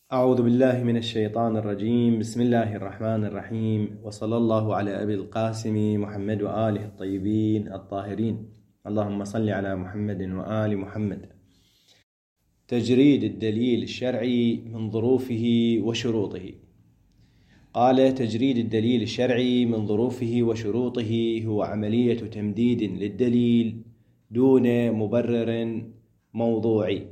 أعوذ بالله من الشيطان الرجيم. بسم الله الرحمن الرحيم، وصلى الله على أبي القاسم محمد وآله الطيبين الطاهرين. اللهم صل على محمد وآل محمد. تجريد الدليل الشرعي من ظروفه وشروطه. قال: تجريد الدليل الشرعي من ظروفه وشروطه هو عملية تمديد للدليل دون مبرر موضوعي،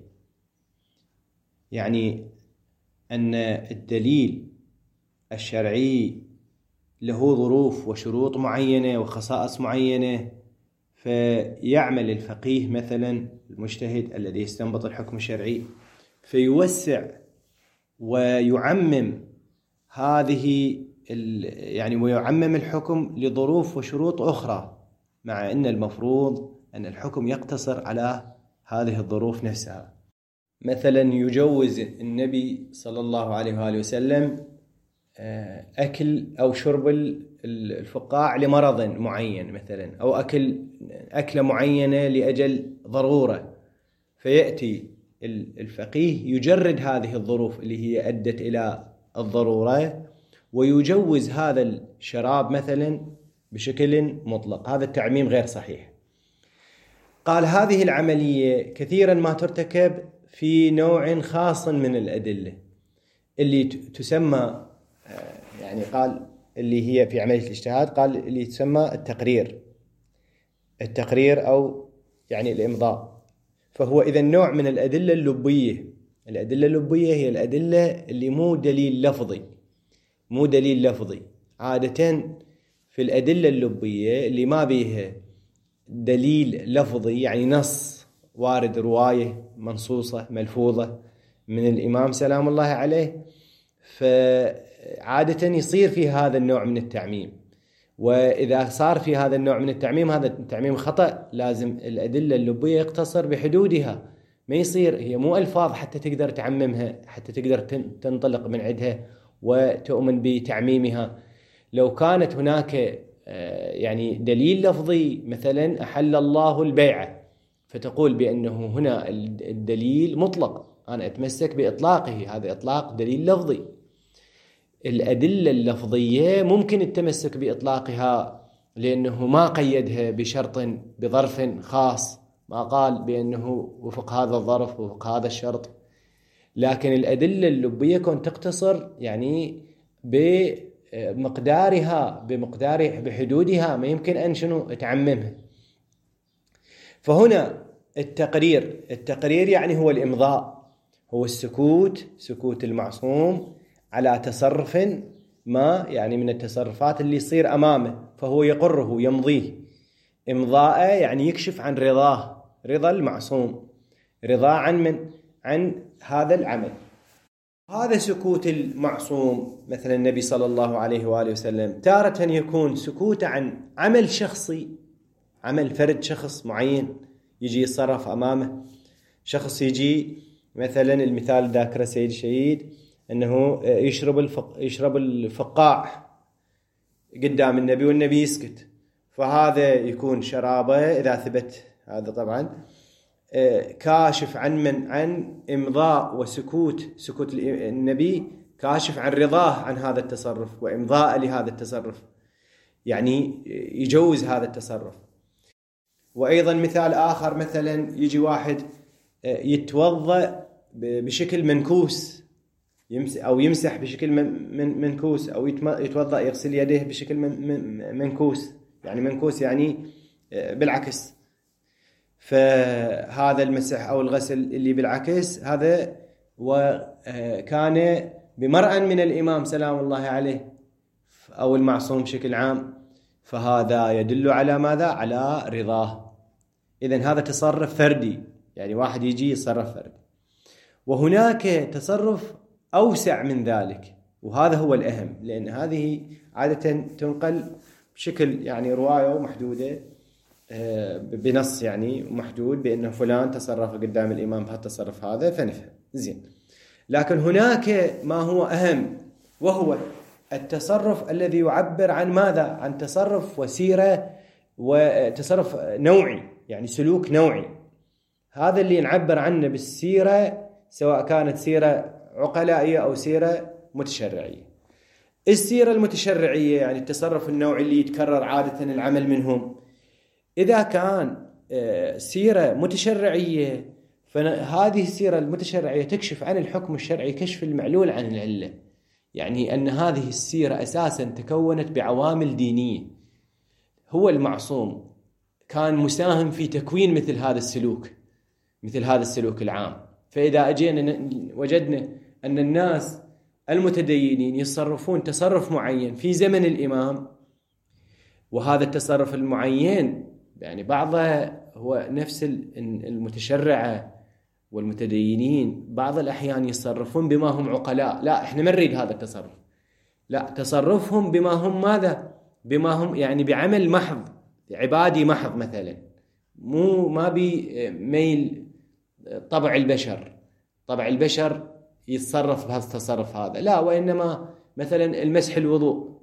يعني أن الدليل الشرعي له ظروف وشروط معينة وخصائص معينة، فيعمل الفقيه مثلا المجتهد الذي يستنبط الحكم الشرعي فيوسع ويعمم هذه ويعمم الحكم لظروف وشروط أخرى، مع أن المفروض أن الحكم يقتصر على هذه الظروف نفسها. مثلا يجوز النبي صلى الله عليه وآله وسلم أكل أو شرب الفقاع لمرض معين مثلا، أو أكلة معينة لأجل ضرورة، فيأتي الفقيه يجرد هذه الظروف اللي هي أدت إلى الضرورة ويجوز هذا الشراب مثلا بشكل مطلق. هذا التعميم غير صحيح. قال: هذه العملية كثيرا ما ترتكب في نوع خاص من الأدلة اللي تسمى قال اللي هي في عملية الاجتهاد، قال اللي تسمى التقرير أو الإمضاء. فهو إذا نوع من الأدلة اللبية. الأدلة اللبية هي الأدلة اللي مو دليل لفظي. عادة في الأدلة اللبية اللي ما بيها دليل لفظي، يعني نص وارد، رواية منصوصة ملفوظة من الإمام سلام الله عليه، فعادة يصير في هذا النوع من التعميم. وإذا صار في هذا النوع من التعميم، هذا التعميم خطأ. لازم الأدلة اللبية يقتصر بحدودها، ما يصير هي مو ألفاظ حتى تقدر تعممها، حتى تقدر تنطلق من عندها وتؤمن بتعميمها. لو كانت هناك دليل لفظي، مثلا أحل الله البيع، فتقول بأنه هنا الدليل مطلق، أنا أتمسك بإطلاقه، هذا إطلاق دليل لفظي. الأدلة اللفظية ممكن التمسك بإطلاقها لأنه ما قيدها بشرط بظرف خاص، ما قال بأنه وفق هذا الظرف وفق هذا الشرط. لكن الأدلة اللبية كون تقتصر بحدودها، ما يمكن أن تعممها. فهنا التقرير هو الإمضاء، هو سكوت المعصوم على تصرف ما، من التصرفات اللي يصير أمامه، فهو يقره يمضيه. إمضاء يكشف عن رضا المعصوم، رضا عن هذا العمل. هذا سكوت المعصوم مثلا النبي صلى الله عليه وآله وسلم تارة يكون سكوت عن عمل شخصي، عمل فرد شخص معين يجي يتصرف أمامه. شخص يجي مثلا، المثال ذاكره سيد الشهيد، أنه يشرب الفقاع قدام النبي والنبي يسكت، فهذا يكون شرابه إذا ثبت. هذا طبعا كاشف عن إمضاء سكوت النبي، كاشف عن رضاه عن هذا التصرف وإمضاء لهذا التصرف، يجوز هذا التصرف. وأيضا مثال آخر، مثلا يجي واحد يتوضأ بشكل منكوس، أو يمسح بشكل منكوس، أو يتوضأ يغسل يديه بشكل منكوس، منكوس بالعكس. فهذا المسح أو الغسل اللي بالعكس هذا وكان بمرأ من الإمام سلام الله عليه أو المعصوم بشكل عام، فهذا يدل على ماذا؟ على رضاه. إذن هذا تصرف فردي، واحد يجي يتصرف فردي. وهناك تصرف أوسع من ذلك، وهذا هو الأهم، لأن هذه عادة تنقل بشكل رواية محدودة بنص محدود، بأنه فلان تصرف قدام الإمام بهالتصرف هذا، فنفهم زين. لكن هناك ما هو أهم، وهو التصرف الذي يعبر عن ماذا؟ عن تصرف وسيرة وتصرف نوعي، سلوك نوعي. هذا اللي نعبر عنه بالسيرة، سواء كانت سيرة عقلائية أو سيرة متشرعية. السيرة المتشرعية يعني التصرف النوعي اللي يتكرر عادة العمل منهم. إذا كان سيرة متشرعية، فهذه السيرة المتشرعية تكشف عن الحكم الشرعي كشف المعلول عن العلة، يعني أن هذه السيرة أساسا تكونت بعوامل دينية. هو المعصوم كان مساهم في تكوين مثل هذا السلوك العام. فإذا أجينا وجدنا أن الناس المتدينين يتصرفون تصرف معين في زمن الإمام، وهذا التصرف المعين يعني بعضه هو نفس المتشرعة والمتدينين بعض الأحيان يتصرفون بما هم عقلاء، لا إحنا ما نريد هذا التصرف، لا تصرفهم بما هم ماذا؟ بما هم يعني بعمل محض عبادي محض مثلا، ما بميل طبع البشر يتصرف بهذا التصرف هذا، لا، وإنما مثلا المسح الوضوء،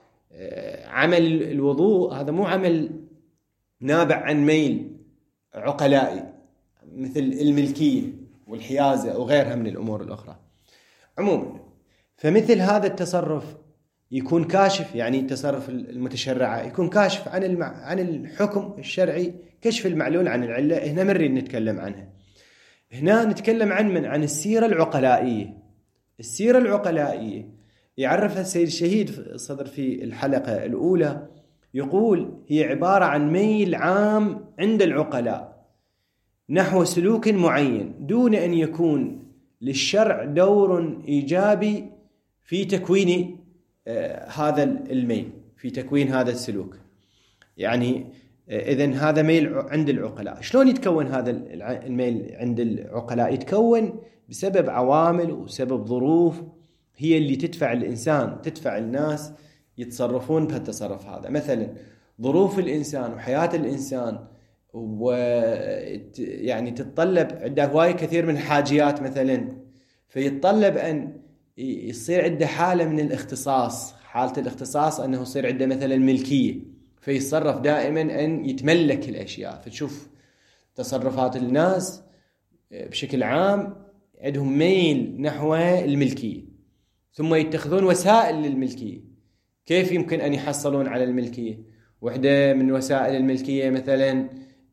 عمل الوضوء هذا مو عمل نابع عن ميل عقلائي مثل الملكية والحيازة وغيرها من الأمور الأخرى. عموما فمثل هذا التصرف يكون كاشف، يعني التصرف المتشرعة يكون كاشف عن الحكم الشرعي كشف المعلول عن العلة. هنا نريد نتكلم عنها. هنا نتكلم عن السيرة العقلائية. السيرة العقلائية يعرفها السيد الشهيد صدر في الحلقة الأولى، يقول هي عبارة عن ميل عام عند العقلاء نحو سلوك معين دون أن يكون للشرع دور إيجابي في تكوين هذا الميل، في تكوين هذا السلوك. يعني إذن هذا ميل عند العقلاء. شلون يتكون هذا الميل عند العقلاء؟ يتكون بسبب عوامل وسبب ظروف هي اللي تدفع الناس يتصرفون بهالتصرف هذا. مثلا ظروف الإنسان وحياة الإنسان، يعني تتطلب عنده هواي كثير من حاجيات مثلا، فيتطلب أن يصير عنده حالة من الاختصاص. حالة الاختصاص أنه يصير عنده مثلا ملكية، فيتصرف دائما أن يتملك الأشياء. فتشوف تصرفات الناس بشكل عام عندهم ميل نحو الملكية، ثم يتخذون وسائل للملكية. كيف يمكن أن يحصلون على الملكية؟ واحدة من وسائل الملكية مثلا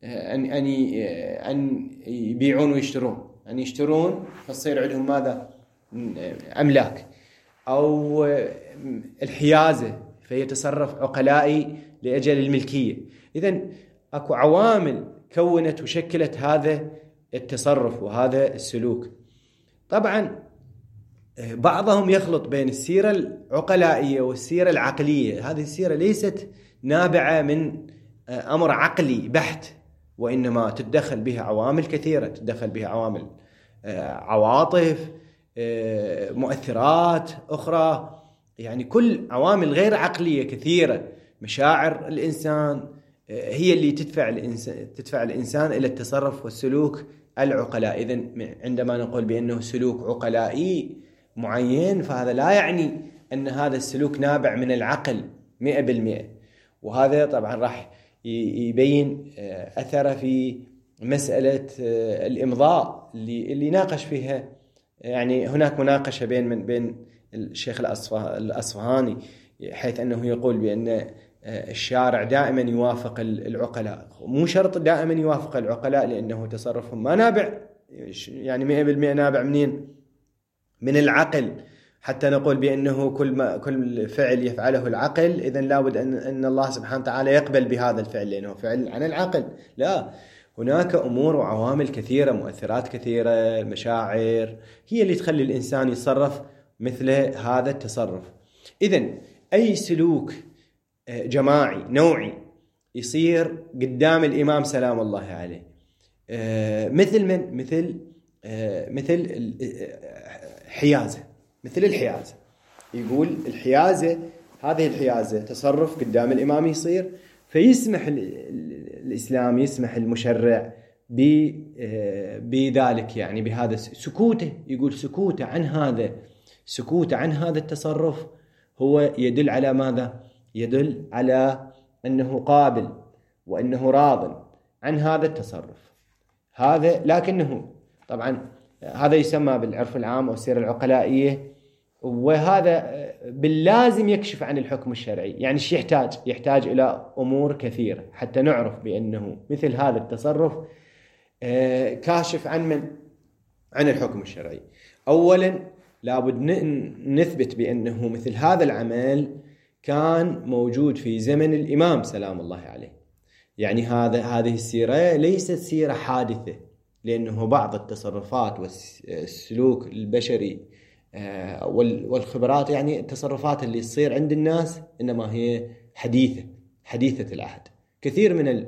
أن يبيعون ويشترون، أن يشترون فتصير عندهم ماذا؟ أملاك. أو الحيازة، فيتصرف عقلائي لأجل الملكية. إذن أكو عوامل كونت وشكلت هذا التصرف وهذا السلوك. طبعا بعضهم يخلط بين السيرة العقلائية والسيرة العقلية. هذه السيرة ليست نابعة من أمر عقلي بحت، وإنما تتدخل بها عوامل كثيرة، تتدخل بها عوامل عواطف، مؤثرات أخرى، يعني كل عوامل غير عقلية كثيرة. مشاعر الإنسان هي اللي تدفع الإنسان إلى التصرف والسلوك العقلاء. إذن عندما نقول بأنه سلوك عقلائي معين، فهذا لا يعني أن هذا السلوك نابع من العقل 100%. وهذا طبعا راح يبين أثره في مسألة الإمضاء اللي ناقش فيها. يعني هناك مناقشة بين الشيخ الأصفهاني، حيث أنه يقول بأن الشارع دائما يوافق العقلاء. مو شرط دائما يوافق العقلاء، لأنه تصرفهم ما نابع يعني 100% نابع منين؟ من العقل، حتى نقول بأنه كل فعل يفعله العقل إذن لابد أن الله سبحانه وتعالى يقبل بهذا الفعل لأنه فعل عن العقل. لا، هناك أمور وعوامل كثيرة، مؤثرات كثيرة، مشاعر، هي اللي تخلي الإنسان يتصرف مثل هذا التصرف. إذن أي سلوك جماعي نوعي يصير قدام الإمام سلام الله عليه، مثل الحيازة. يقول هذه الحيازة تصرف قدام الإمام يصير، فيسمح الإسلام، يسمح المشرع بذلك، يعني بهذا سكوته. يقول سكوته عن هذا التصرف هو يدل على ماذا؟ يدل على أنه قابل وأنه راض عن هذا التصرف هذا. لكنه طبعا هذا يسمى بالعرف العام أو السيرة العقلائية، وهذا باللازم يكشف عن الحكم الشرعي. يعني ايش يحتاج إلى أمور كثيرة حتى نعرف بأنه مثل هذا التصرف كاشف عن الحكم الشرعي. أولا لابد نثبت بأنه مثل هذا العمل كان موجود في زمن الإمام سلام الله عليه. يعني هذه السيرة ليست سيرة حادثة، لأنه بعض التصرفات والسلوك البشري والخبرات، يعني التصرفات اللي تصير عند الناس إنما هي حديثة العهد. كثير من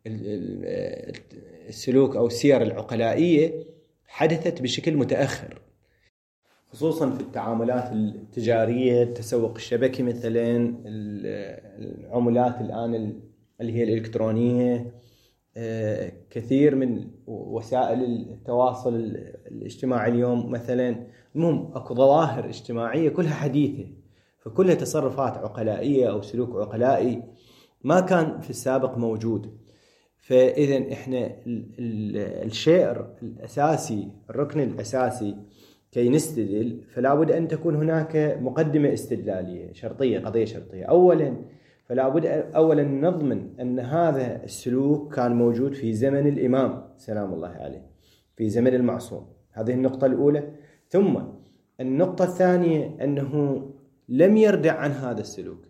السلوك أو السير العقلائية حدثت بشكل متأخر، خصوصا في التعاملات التجارية، التسوق الشبكي مثلا، العملات الآن اللي هي الإلكترونية، كثير من وسائل التواصل الاجتماعي اليوم مثلا. المهم اكو ظواهر اجتماعية كلها حديثة، فكلها تصرفات عقلائية أو سلوك عقلائي ما كان في السابق موجود. فإذا إحنا الشيء الأساسي، الركن الأساسي كي نستدل، فلا بد أن تكون هناك مقدمة استدلالية شرطية، قضية شرطية. فلا بد أولا نضمن أن هذا السلوك كان موجود في زمن الإمام سلام الله عليه، في زمن المعصوم. هذه النقطة الأولى. ثم النقطة الثانية أنه لم يردع عن هذا السلوك،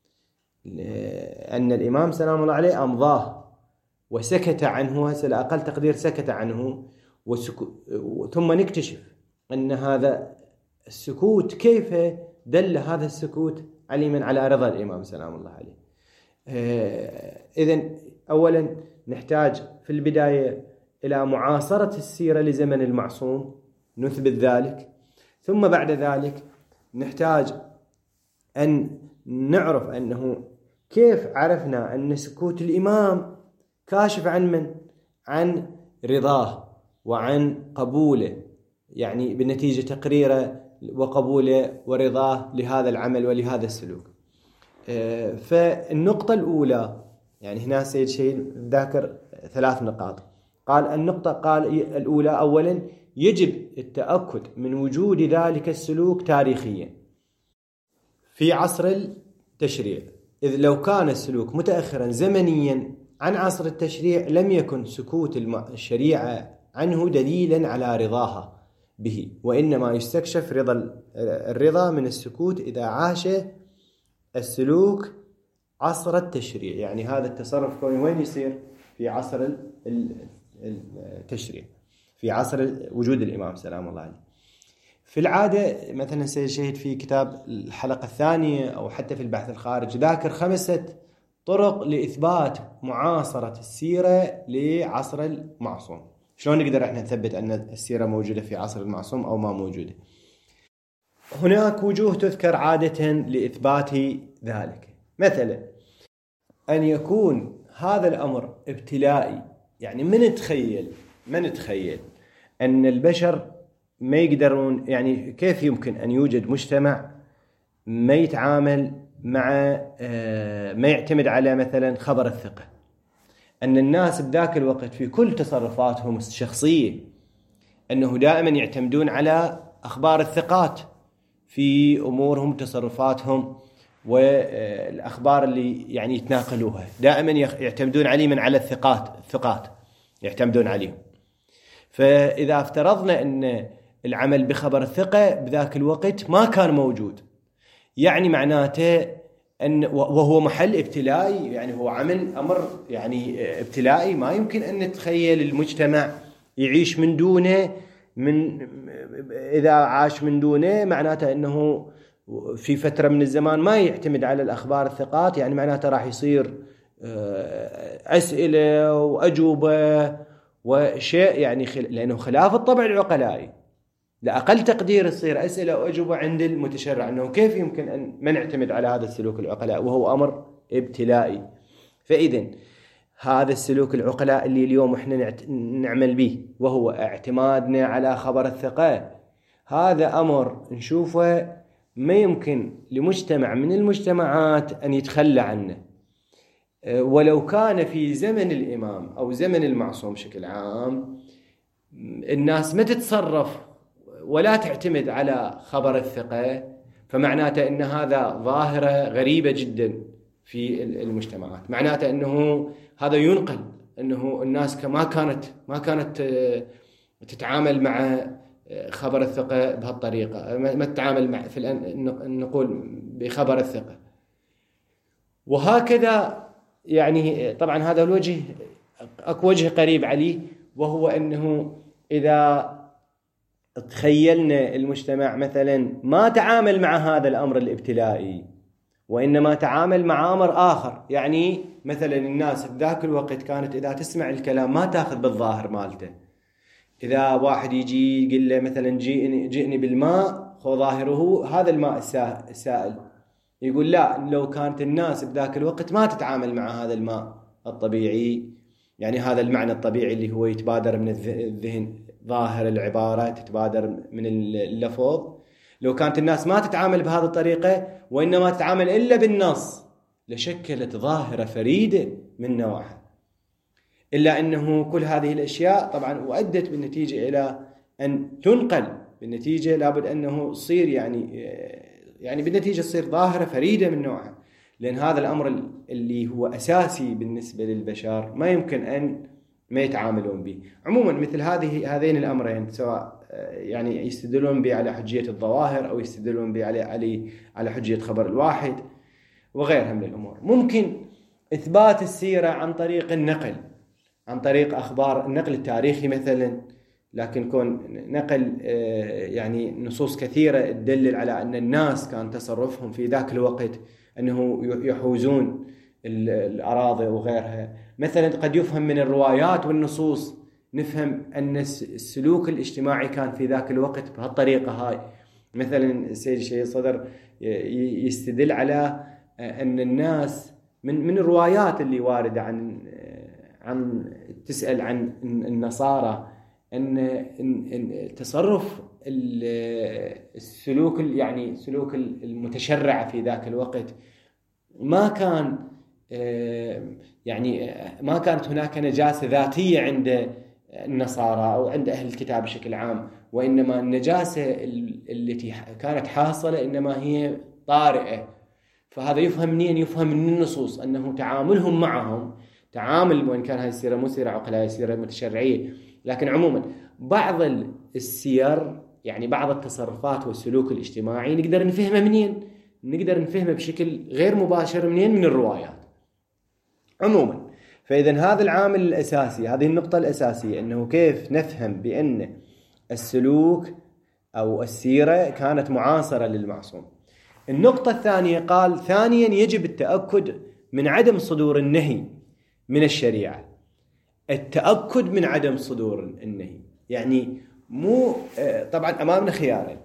أن الإمام سلام الله عليه أمضاه وسكت عنه، هسه أقل تقدير سكت عنه، ثم نكتشف أن هذا السكوت كيف دل هذا السكوت علما على رضا الإمام سلام الله عليه. إذن أولا نحتاج في البداية إلى معاصرة السيرة لزمن المعصوم، نثبت ذلك. ثم بعد ذلك نحتاج أن نعرف أنه كيف عرفنا أن سكوت الإمام كاشف عن رضاه وعن قبوله، يعني بالنتيجة تقريره وقبوله ورضاه لهذا العمل ولهذا السلوك. فالنقطة الأولى، يعني هنا سيد شهيد ذاكر 3 نقاط. قال الأولى أولا يجب التأكد من وجود ذلك السلوك تاريخيا في عصر التشريع، إذ لو كان السلوك متأخرا زمنيا عن عصر التشريع لم يكن سكوت الشريعة عنه دليلا على رضاها به، وإنما يستكشف الرضا من السكوت إذا عاش السلوك عصر التشريع. يعني هذا التصرف كوني وين يصير؟ في عصر التشريع، في عصر وجود الإمام سلام الله عليه. في العادة مثلا سيد شهيد في كتاب الحلقة الثانية أو حتى في البحث الخارج ذاكر 5 طرق لإثبات معاصرة السيرة لعصر المعصوم. شلون نقدر احنا نثبت أن السيرة موجودة في عصر المعصوم أو ما موجودة؟ هناك وجوه تذكر عادة لإثبات ذلك. مثلا أن يكون هذا الأمر ابتلائي، يعني من تخيل أن البشر ما يقدرون، يعني كيف يمكن أن يوجد مجتمع ما يتعامل مع ما يعتمد على مثلا خبر الثقة، أن الناس بذاك الوقت في كل تصرفاتهم الشخصية أنه دائما يعتمدون على أخبار الثقات في أمورهم تصرفاتهم، والأخبار اللي يعني يتناقلوها دائما يعتمدون عليه على الثقات يعتمدون عليهم. فإذا افترضنا أن العمل بخبر الثقة بذاك الوقت ما كان موجود، يعني معناته أن وهو محل ابتلائي، يعني هو أمر يعني ابتلائي، ما يمكن أن نتخيل المجتمع يعيش من دونه. إذا عاش من دونه معناته أنه في فترة من الزمان ما يعتمد على الأخبار الثقات، يعني معناته راح يصير أسئلة وأجوبة وشيء يعني لأنه خلاف الطبع العقلائي. لأقل تقدير تصير أسئلة وأجوبة عند المتشرع، أنه كيف يمكن أن ما نعتمد على هذا السلوك العقلائي وهو أمر ابتلائي. فإذن هذا السلوك العقلائي اللي اليوم احنا نعمل به وهو اعتمادنا على خبر الثقة، هذا أمر نشوفه ما يمكن لمجتمع من المجتمعات أن يتخلى عنه، ولو كان في زمن الإمام أو زمن المعصوم بشكل عام الناس ما تتصرف ولا تعتمد على خبر الثقة، فمعناته أن هذا ظاهرة غريبة جدا في المجتمعات. معناته أنه هذا ينقل أنه الناس ما كانت تتعامل مع خبر الثقة بهالطريقة، ما تتعامل مع نقول بخبر الثقة. وهكذا يعني طبعا هذا الوجه أكو وجه قريب عليه، وهو أنه إذا تخيلنا المجتمع مثلا ما تعامل مع هذا الأمر الابتلائي، وإنما تعامل مع أمر آخر. يعني مثلا الناس في ذاك الوقت كانت إذا تسمع الكلام ما تأخذ بالظاهر مالته. إذا واحد يجي يقول له مثلا جئني بالماء، هو ظاهره هذا الماء السائل، يقول لا، لو كانت الناس بذاك الوقت ما تتعامل مع هذا الماء الطبيعي، يعني هذا المعنى الطبيعي اللي هو يتبادر من الذهن، ظاهر العبارة تتبادر من اللفظ، لو كانت الناس ما تتعامل بهذه الطريقة وإنما تتعامل إلا بالنص، لشكلت ظاهرة فريدة من نوعها. إلا أنه كل هذه الأشياء طبعا وأدت بالنتيجة إلى أن تنقل، بالنتيجة لابد أنه تصير يعني بالنتيجة تصير ظاهرة فريدة من نوعها، لأن هذا الأمر اللي هو أساسي بالنسبة للبشر ما يمكن أن ما يتعاملون به. عموما مثل هذين الأمرين، سواء يعني يستدلون به على حجية الظواهر أو يستدلون به على حجية خبر الواحد وغيرها من الأمور. ممكن إثبات السيرة عن طريق النقل، عن طريق أخبار النقل التاريخي مثلا، لكن كون نقل يعني نصوص كثيرة تدلل على أن الناس كان تصرفهم في ذاك الوقت أنه يحوزون الأراضي وغيرها. مثلا قد يفهم من الروايات والنصوص، نفهم أن السلوك الاجتماعي كان في ذاك الوقت بهالطريقة هاي. مثلا السيد الشهيد صدر يستدل على أن الناس من الروايات اللي واردة عن تسأل عن النصارى أن تصرف السلوك يعني سلوك المتشرع في ذاك الوقت ما كان يعني ما كانت هناك نجاسة ذاتية عند النصارى أو عند أهل الكتاب بشكل عام، وإنما النجاسة التي كانت حاصلة إنما هي طارئة. فهذا يفهم منين؟ يفهم من النصوص أنه تعاملهم معهم تعامل، وإن كان هذه السيرة مو سيرة عقلاء، سيرة متشرعية، لكن عموما بعض السير يعني بعض التصرفات والسلوك الاجتماعي نقدر نفهمه منين؟ نقدر نفهمه بشكل غير مباشر منين؟ من الروايات. عموما فإذا هذا العامل الأساسي، هذه النقطة الأساسية، أنه كيف نفهم بأن السلوك أو السيرة كانت معاصرة للمعصوم. النقطة الثانية قال ثانيا يجب التأكد من عدم صدور النهي من الشريعة. التأكد من عدم صدور النهي يعني مو طبعا أمامنا خيارين،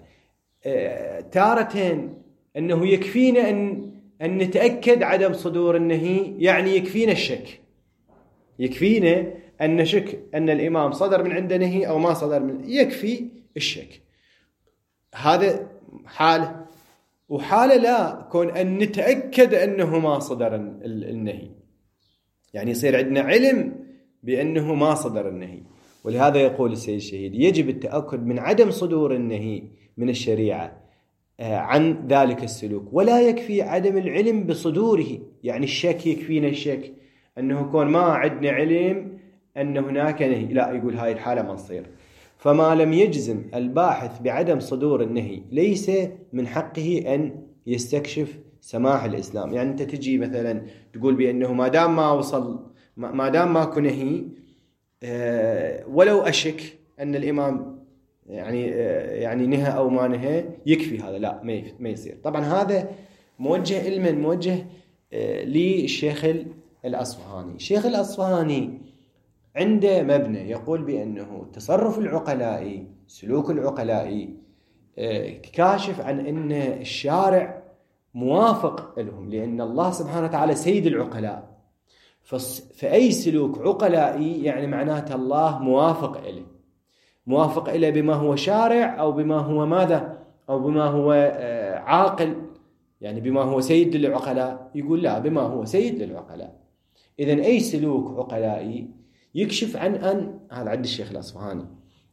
تارة أنه يكفينا أن نتأكد عدم صدور النهي، يعني يكفينا الشك، يكفينا أن نشك أن الإمام صدر من عنده نهي أو ما صدر من، يكفي الشك. هذا حالة. وحالة لا كون أن نتأكد أنه ما صدر النهي، يعني يصير عندنا علم بأنه ما صدر النهي. ولهذا يقول السيد الشهيد يجب التأكد من عدم صدور النهي من الشريعة عن ذلك السلوك، ولا يكفي عدم العلم بصدوره، يعني الشك يكفينا الشك أنه كون ما عندنا علم أن هناك نهي، لا، يقول هاي الحالة ما تصير. فما لم يجزم الباحث بعدم صدور النهي ليس من حقه أن يستكشف سماح الإسلام. يعني أنت تجي مثلا تقول بأنه ما دام ماكو نهي ولو أشك أن الإمام يعني نهى أو ما نهى يكفي هذا، لا ما يصير. طبعا هذا موجه علما موجه للشيخ الأصفهاني. الشيخ الأصفهاني عنده مبنى يقول بأنه التصرف العقلائي، سلوك العقلائي كاشف عن أن الشارع موافق لهم، لأن الله سبحانه وتعالى سيد العقلاء، فأي سلوك عقلائي يعني معناته الله موافق إليه بما هو شارع أو بما هو ماذا، أو بما هو عاقل، يعني بما هو سيد للعقلاء. يقول لا، بما هو سيد للعقلاء. إذن أي سلوك عقلائي يكشف عن أن هذا عند الشيخ الأصفهاني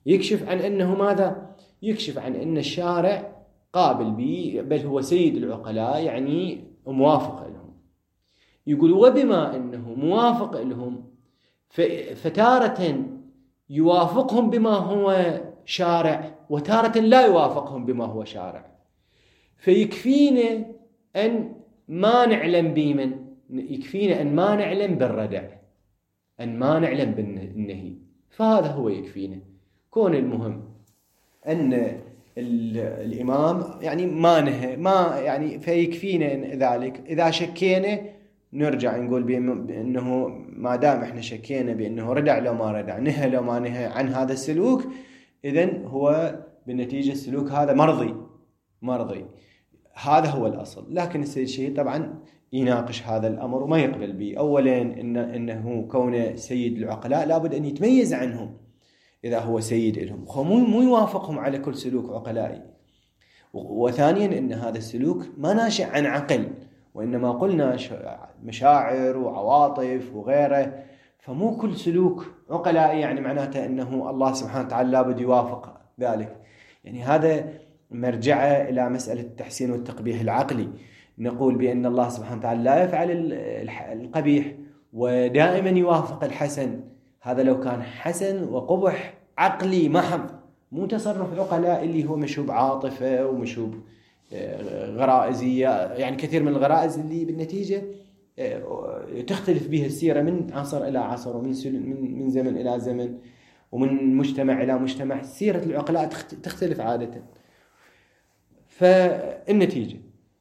يكشف عن أنه ماذا؟ يكشف عن أن الشارع قابل به، بل هو سيد العقلاء، يعني موافق لهم. يقول وبما أنه موافق لهم فتارة يوافقهم بما هو شارع، وتارة لا يوافقهم بما هو شارع. فيكفينا أن ما نعلم بمن، يكفينا أن ما نعلم بالردع، أن ما نعلم بالنهي، فهذا هو يكفينا. كون المهم أن الإمام يعني ما نهى، ما يعني فيكفينا ذلك. إذا شكينا نرجع نقول بأنه ما دام إحنا شكينا بأنه ردع لو ما ردع، نهى لو ما نهى عن هذا السلوك، إذن هو بالنتيجة السلوك هذا مرضي. هذا هو الأصل. لكن السيد الشهيد طبعا يناقش هذا الأمر وما يقبل به. أولا إنه كونه سيد العقلاء لابد أن يتميز عنهم إذا هو سيد لهم، هو مو يوافقهم على كل سلوك عقلائي. وثانيا إن هذا السلوك ما ناشئ عن عقل، وإنما قلنا مشاعر وعواطف وغيره، فمو كل سلوك عقلائي يعني معناته أنه الله سبحانه وتعالى لابد يوافق ذلك. يعني هذا مرجعه إلى مسألة التحسين والتقبيح العقلي. نقول بأن الله سبحانه وتعالى لا يفعل القبيح ودائما يوافق الحسن. هذا لو كان حسن وقبح عقلي محض، مو تصرف عقلاء اللي هو مشوب عاطفة ومشوب غرائزية، يعني كثير من الغرائز اللي بالنتيجة تختلف بها السيرة من عصر إلى عصر، ومن من زمن إلى زمن، ومن مجتمع إلى مجتمع. سيرة العقلاء تختلف عادة. فالنتيجة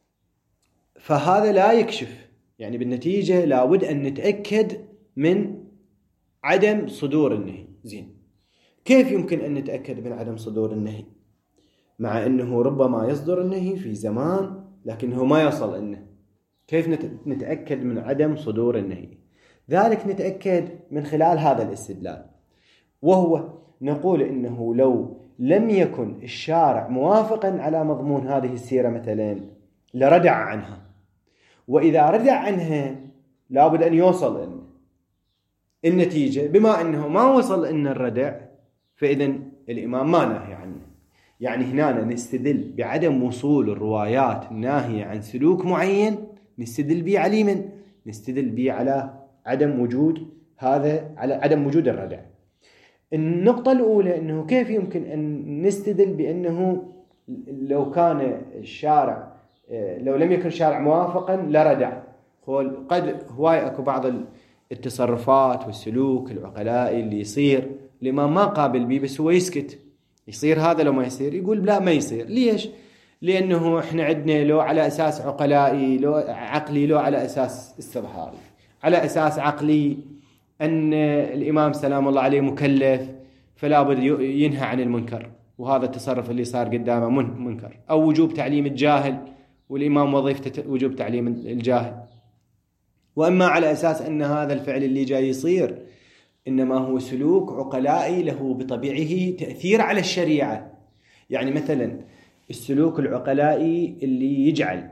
فهذا لا يكشف، يعني بالنتيجة لابد أن نتأكد من عدم صدور النهي. زين، كيف يمكن أن نتأكد من عدم صدور النهي مع أنه ربما يصدر النهي في زمان لكنه ما يصل النهي؟ كيف نتأكد من عدم صدور النهي؟ ذلك نتأكد من خلال هذا الاستدلال، وهو نقول إنه لو لم يكن الشارع موافقا على مضمون هذه السيرة مثلا لردع عنها، وإذا ردع عنها لابد أن يوصل النتيجة. بما أنه ما وصل إن الردع، فإذن الإمام ما ناهي عنه. يعني هنا نستدل بعدم وصول الروايات الناهية عن سلوك معين، نستدل به على من؟ نستدل به على عدم وجود على عدم وجود الردع. النقطة الأولى أنه كيف يمكن أن نستدل بأنه لو كان الشارع لو لم يكن الشارع موافقا لردع. قد هواي أكو بعض التصرفات والسلوك العقلائي اللي يصير الإمام ما قابل به، بس هو يسكت. يصير هذا لو ما يصير يقول لا ما يصير. ليش؟ لأنه إحنا عندنا لو على أساس عقلائي، لو عقلي، لو على أساس استظهاري. على أساس عقلي أن الإمام سلام الله عليه مكلف، فلا بد ينهى عن المنكر، وهذا التصرف اللي صار قدامه منكر. أو وجوب تعليم الجاهل، والإمام وظيفته وجوب تعليم الجاهل. وأما على أساس أن هذا الفعل اللي جاي يصير إنما هو سلوك عقلائي له بطبيعه تأثير على الشريعة. يعني مثلا السلوك العقلائي اللي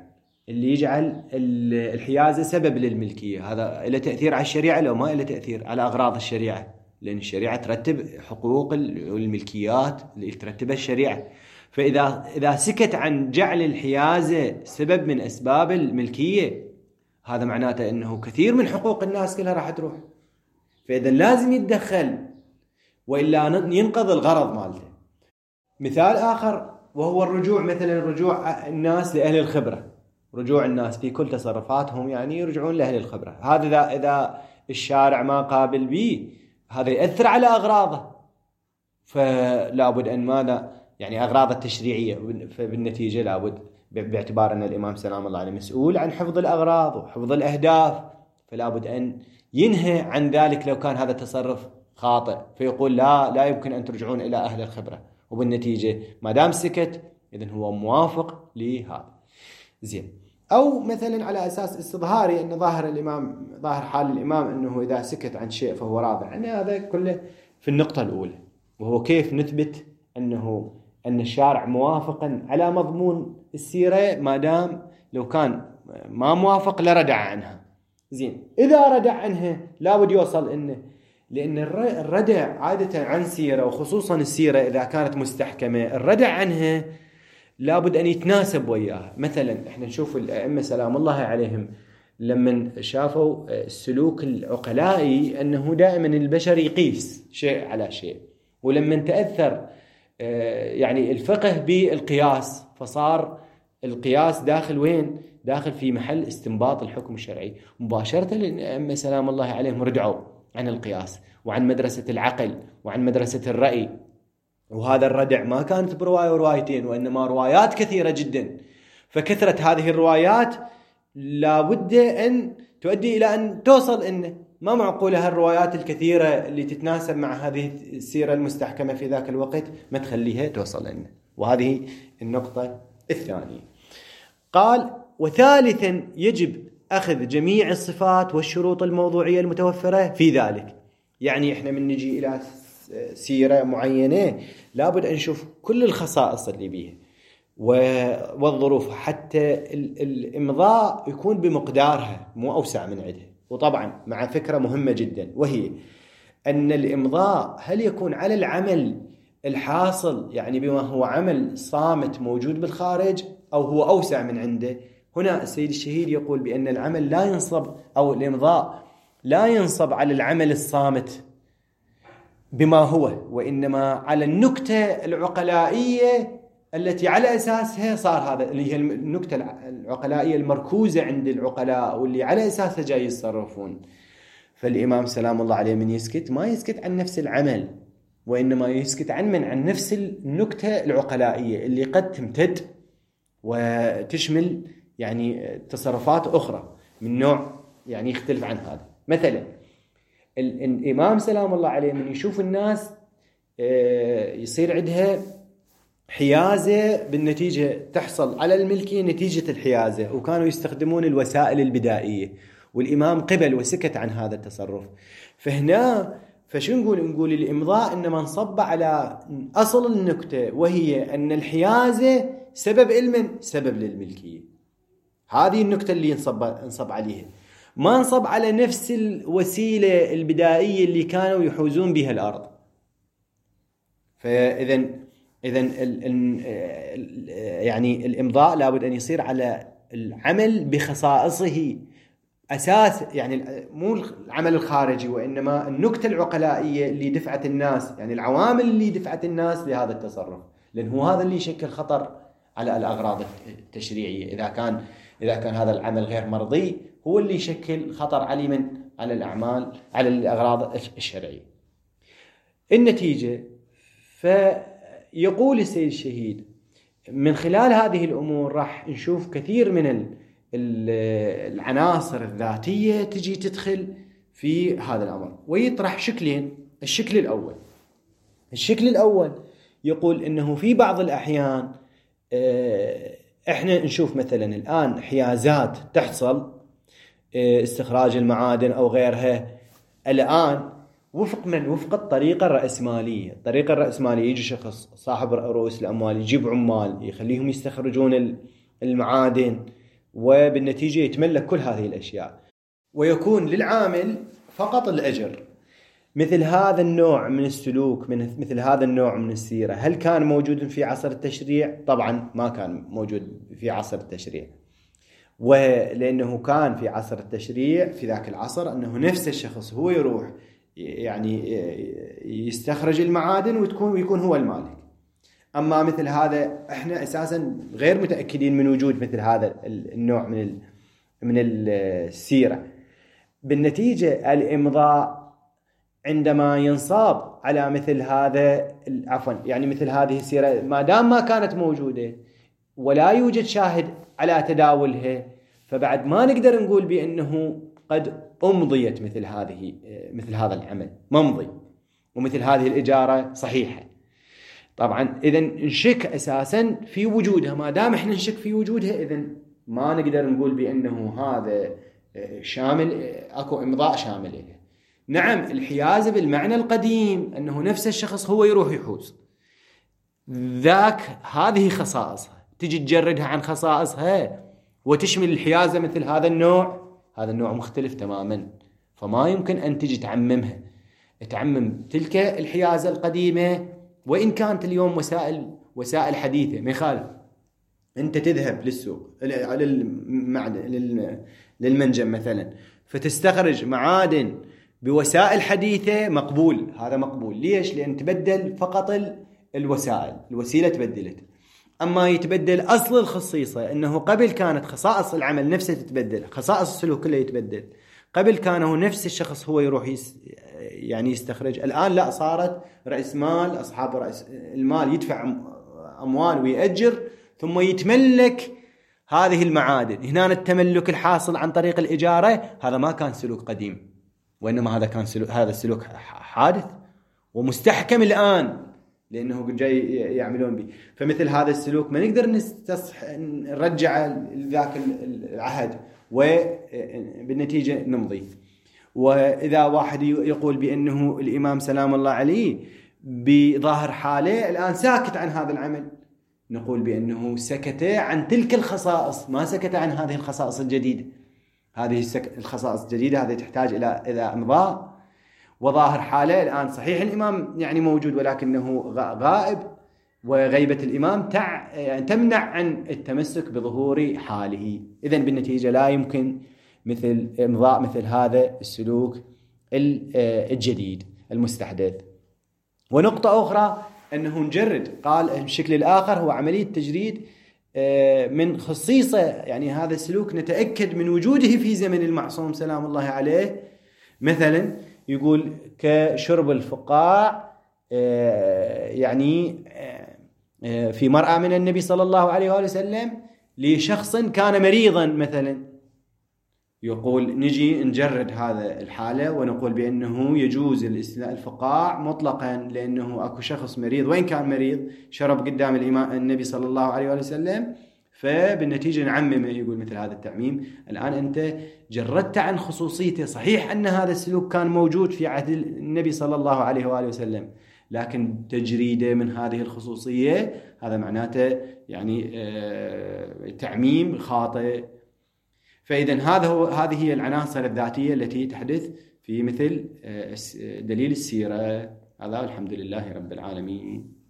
يجعل الحيازة سبب للملكية، هذا له تأثير على الشريعة لو ما له تأثير على أغراض الشريعة، لأن الشريعة ترتب حقوق والملكيات اللي ترتبها الشريعة. فإذا سكت عن جعل الحيازة سبب من أسباب الملكية، هذا معناته أنه كثير من حقوق الناس كلها راح تروح. فإذا لازم يتدخل وإلا ينقض الغرض مالته. مثال آخر وهو الرجوع، مثلا رجوع الناس لأهل الخبرة، رجوع الناس في كل تصرفاتهم يعني يرجعون لأهل الخبرة. هذا إذا الشارع ما قابل به هذا يأثر على أغراضه، فلابد أن ماذا يعني أغراض التشريعية. فبالنتيجة لابد باعتبار أن الإمام سلام الله عليه مسؤول عن حفظ الأغراض وحفظ الأهداف، فلابد أن ينهى عن ذلك لو كان هذا التصرف خاطئ، فيقول لا يمكن أن ترجعون إلى أهل الخبرة. وبالنتيجة ما دام سكت إذن هو موافق لهذا. زين. أو مثلا على أساس استظهاري أن ظاهر حال الإمام أنه إذا سكت عن شيء فهو راضع. يعني هذا كله في النقطة الأولى، وهو كيف نثبت أن الشارع موافقا على مضمون السيرة ما دام لو كان ما موافق لردع عنها. زين، إذا ردع عنها لابد يوصل إنه لأن الردع عادة عن سيرة، وخصوصا السيرة إذا كانت مستحكمة، الردع عنها لابد أن يتناسب وياها. مثلا احنا نشوف الأئمة سلام الله عليهم لما شافوا السلوك العقلائي أنه دائما البشر يقيس شيء على شيء، ولما تأثر يعني الفقه بالقياس، فصار القياس داخل وين؟ داخل في محل استنباط الحكم الشرعي. مباشرة الأئمة سلام الله عليهم رجعوا عن القياس وعن مدرسة العقل وعن مدرسة الرأي، وهذا الردع ما كانت برواية وروايتين، وإنما روايات كثيرة جدا. فكثرة هذه الروايات لابد أن تؤدي إلى أن توصل إنه ما معقولة هالروايات الكثيرة اللي تتناسب مع هذه السيرة المستحكمة في ذاك الوقت ما تخليها توصل إنه. وهذه النقطة الثانية. قال: وثالثا يجب أخذ جميع الصفات والشروط الموضوعية المتوفرة في ذلك. يعني إحنا من نجي إلى سيرة معينة لابد أن نشوف كل الخصائص اللي بيها والظروف، حتى الإمضاء يكون بمقدارها مو أوسع من عندها. وطبعا مع فكرة مهمة جدا، وهي أن الإمضاء هل يكون على العمل الحاصل، يعني بما هو عمل صامت موجود بالخارج، أو هو أوسع من عنده. هنا السيد الشهيد يقول بأن العمل لا ينصب، أو الإمضاء لا ينصب على العمل الصامت بما هو، وإنما على النكتة العقلائية التي على أساسها صار هذا، اللي هي النكتة العقلائية المركوزة عند العقلاء، واللي على أساسها جاي يتصرفون. فالإمام سلام الله عليه من يسكت، ما يسكت عن نفس العمل، وإنما يسكت عن نفس النكتة العقلائية اللي قد تمتد وتشمل يعني تصرفات أخرى من نوع يعني يختلف عن هذا. مثلا الإمام سلام الله عليه من يشوف الناس يصير عندها حيازة بالنتيجة، تحصل على الملكية نتيجة الحيازة، وكانوا يستخدمون الوسائل البدائية، والإمام قبل وسكت عن هذا التصرف. فهنا فشو نقول الإمضاء إنما انصب على أصل النكتة، وهي أن الحيازة سبب للملكية. هذه النكتة اللي انصب عليها، ما انصب على نفس الوسيلة البدائية اللي كانوا يحوزون بها الأرض. فإذا يعني الإمضاء لابد أن يصير على العمل بخصائصه أساس، يعني مو العمل الخارجي، وإنما النكتة العقلائية اللي دفعت الناس، يعني العوامل اللي دفعت الناس لهذا التصرف، لأن هو هذا اللي يشكل خطر على الأغراض التشريعية. إذا كان هذا العمل غير مرضي، هو اللي يشكل خطر على الأعمال، على الأغراض الشرعية. النتيجة، فيقول السيد الشهيد من خلال هذه الأمور راح نشوف كثير من العناصر الذاتية تجي تدخل في هذا الأمر، ويطرح شكلين. الشكل الأول يقول إنه في بعض الأحيان إحنا نشوف مثلا الآن حيازات تحصل، استخراج المعادن أو غيرها، الآن وفق الطريقة الرأسمالية. الطريقة الرأسمالية يجي شخص صاحب رؤوس الأموال يجيب عمال يخليهم يستخرجون المعادن، وبالنتيجة يتملك كل هذه الأشياء، ويكون للعامل فقط الأجر. مثل هذا النوع من السلوك، مثل هذا النوع من السيرة، هل كان موجود في عصر التشريع؟ طبعا ما كان موجود في عصر التشريع، ولأنه كان في عصر التشريع في ذاك العصر أنه نفس الشخص هو يروح يعني يستخرج المعادن ويكون هو المالك. أما مثل هذا إحنا أساسا غير متأكدين من وجود مثل هذا النوع من السيرة. بالنتيجة الإمضاء عندما ينصاب على مثل هذا يعني مثل هذه السيرة، ما دام ما كانت موجودة ولا يوجد شاهد على تداولها، فبعد ما نقدر نقول بأنه قد أمضيت مثل هذا العمل ممضي، ومثل هذه الإجارة صحيحة. طبعا إذا نشك أساسا في وجودها، ما دام إحنا نشك في وجودها، إذا ما نقدر نقول بأنه هذا شامل، أكو إمضاء شامل إليه. نعم الحيازة بالمعنى القديم أنه نفس الشخص هو يروح يحوز، هذه خصائصها، تجي تجردها عن خصائصها وتشمل الحيازة مثل هذا النوع مختلف تماما، فما يمكن أن تجي تعممها. تعمم تلك الحيازة القديمة، وإن كانت اليوم وسائل حديثة ما يخالف. أنت تذهب للسوق للمنجم مثلا فتستخرج معادن بوسائل حديثة، مقبول، هذا مقبول. ليش؟ لأن تبدل فقط الوسيلة تبدلت. أما يتبدل أصل الخصيصة، أنه قبل كانت خصائص العمل نفسه تتبدل، خصائص السلوك كله يتبدل. قبل كان هو نفس الشخص هو يروح يعني يستخرج، الآن لا، صارت رأس مال، أصحاب رأس المال يدفع أموال ويأجر ثم يتملك هذه المعادن. هنا التملك الحاصل عن طريق الإجارة هذا ما كان سلوك قديم، وإنما هذا السلوك حادث ومستحكم الآن، لأنه جاي يعملون به. فمثل هذا السلوك ما نقدر نرجع لذاك العهد وبالنتيجة نمضي. وإذا واحد يقول بأنه الإمام سلام الله عليه بظاهر حاله الآن ساكت عن هذا العمل، نقول بأنه سكت عن تلك الخصائص، ما سكت عن هذه الخصائص الجديدة. هذه الخصائص الجديدة هذه تحتاج إلى إمضاء. وظاهر حاله الآن صحيح الإمام يعني موجود ولكنه غائب، وغيبة الإمام تمنع عن التمسك بظهور حاله. إذن بالنتيجة لا يمكن مثل إمضاء مثل هذا السلوك الجديد المستحدث. ونقطة أخرى أنه نجرد، قال الشكل الآخر هو عملية تجريد من خصيصة، يعني هذا السلوك نتأكد من وجوده في زمن المعصوم سلام الله عليه. مثلا يقول كشرب الفقاع يعني في مرأة من النبي صلى الله عليه وآله وسلم لشخص كان مريضا مثلا، يقول نجي نجرد هذا الحالة ونقول بأنه يجوز الفقاع مطلقا، لأنه أكو شخص مريض وإن كان مريض شرب قدام النبي صلى الله عليه وآله وسلم، فبالنتيجة نعممه. يقول مثل هذا التعميم الآن أنت جردت عن خصوصيته. صحيح أن هذا السلوك كان موجود في عهد النبي صلى الله عليه وآله وسلم، لكن تجريده من هذه الخصوصية هذا معناته يعني تعميم خاطئ. فإذا هذه هي العناصر الذاتية التي تحدث في مثل دليل السيرة. هذا الحمد لله رب العالمين.